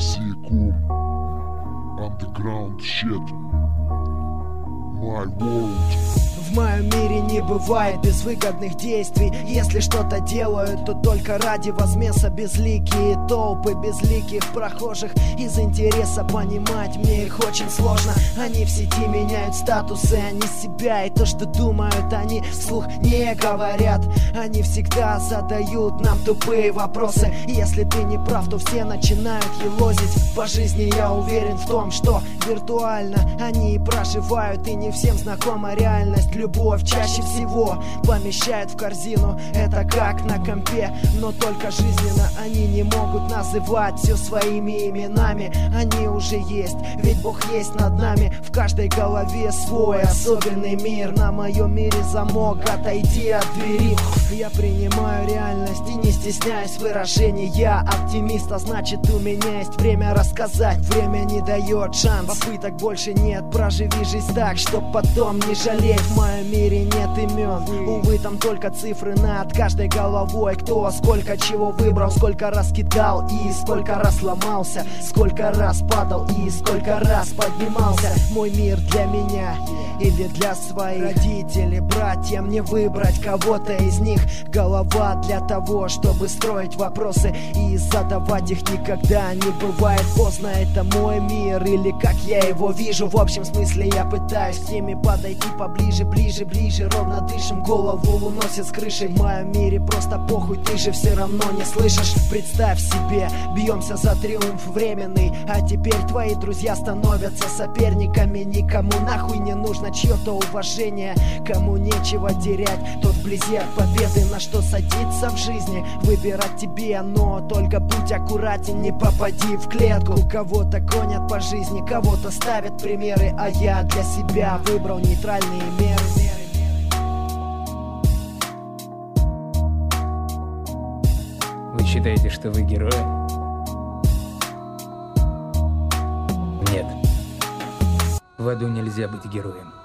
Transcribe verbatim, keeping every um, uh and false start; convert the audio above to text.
Sekum Underground shit My world. В моем мире не бывает безвыгодных действий. Если что-то делают, то только ради возмеса. Безликие толпы безликих прохожих. Из интереса понимать мне их очень сложно. Они в сети меняют статусы, они себя. И то, что думают, они вслух не говорят. Они всегда задают нам тупые вопросы. Если ты не прав, то все начинают елозить. По жизни я уверен в том, что виртуально они проживают, и не всем знакома реальность. Любовь чаще всего помещает в корзину. Это как на компе, но только жизненно. Они не могут называть все своими именами. Они уже есть, ведь Бог есть над нами. В каждой голове свой особенный мир. На моем мире замок, отойди от двери. Я принимаю реальность и не стесняюсь выражений. Я оптимист, а значит у меня есть время рассказать. Время не дает шанс, попыток больше нет. Проживи жизнь так, чтоб потом не жалеть. В моем мире нет имен, увы, там только цифры над каждой головой. Кто сколько чего выбрал, сколько раз кидал и сколько раз ломался, сколько раз падал и сколько раз поднимался. Мой мир для меня или для своих родителей, братья, мне выбрать кого-то из них. Голова для того, чтобы строить вопросы и задавать их никогда не бывает поздно. Это мой мир или как я его вижу. В общем смысле я пытаюсь к теме подойти поближе. Ближе, ближе, ровно дышим, голову уносит с крыши. В моем мире просто похуй, ты же все равно не слышишь. Представь себе, бьемся за триумф временный, а теперь твои друзья становятся соперниками. Никому нахуй не нужно чье-то уважение. Кому нечего терять, тот вблизи от победы. На что садиться в жизни, выбирать тебе, но только будь аккуратен, не попади в клетку. Кого-то гонят по жизни, кого-то ставят примеры, а я для себя выбрал нейтральные меры. Вы считаете, что вы герои? Нет. В аду нельзя быть героем.